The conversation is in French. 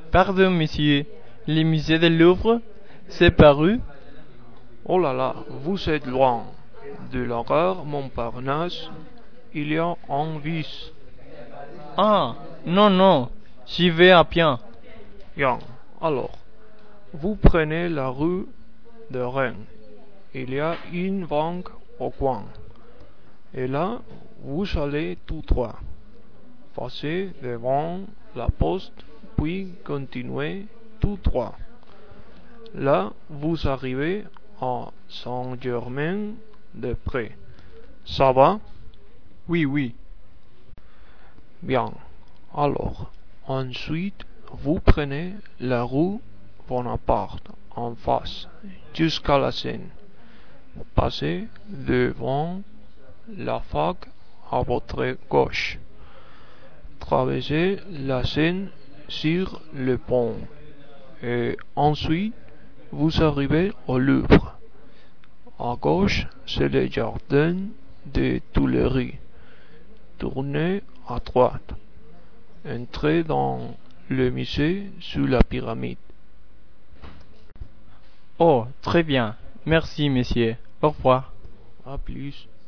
Pardon, monsieur. Le musée du Louvre, c'est par où? Oh là là, vous êtes loin. De la gare Montparnasse, il y a un bus. Ah, non, non, j'y vais à pied. Bien, alors, vous prenez la rue de Rennes. Il y a une banque au coin. Et là, vous allez tout droit. Passez devant la poste, puis continuez tout droit. Là, vous arrivez à Saint-Germain-des-Prés. Ça va? Oui, oui. Bien. Alors, ensuite, vous prenez la rue Bonaparte en face jusqu'à la Seine. Passez devant la fac à votre gauche. Traversez la Seine sur le pont. Et ensuite, vous arrivez au Louvre. À gauche, c'est le jardin des Tuileries. Tournez à droite. Entrez dans le musée sous la pyramide. Oh, très bien. Merci, monsieur. Au revoir. À plus.